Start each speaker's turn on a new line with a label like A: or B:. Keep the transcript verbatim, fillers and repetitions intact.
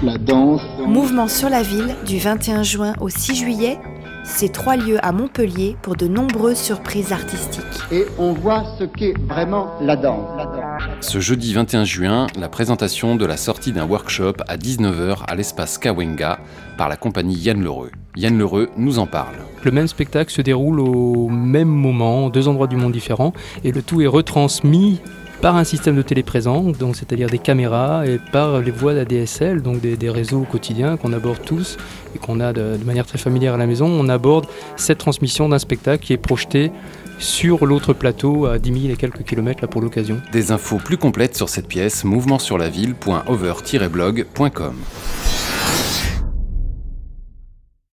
A: la danse.
B: Mouvement sur la ville du vingt et un juin au six juillet. C'est trois lieux à Montpellier pour de nombreuses surprises artistiques.
A: Et on voit ce qu'est vraiment la danse.
C: Ce jeudi vingt et un juin, la présentation de la sortie d'un workshop à dix-neuf heures à l'espace Kawenga par la compagnie Yann Lereux. Yann Lereux nous en parle.
D: Le même spectacle se déroule au même moment, deux endroits du monde différents, et le tout est retransmis par un système de téléprésence, donc c'est-à-dire des caméras, et par les voies d'A D S L, donc des, des réseaux quotidiens qu'on aborde tous et qu'on a de, de manière très familière à la maison. On aborde cette transmission d'un spectacle qui est projeté sur l'autre plateau à dix mille et quelques kilomètres là pour l'occasion.
C: Des infos plus complètes sur cette pièce, mouvement sur la ville point over tiret blog point com.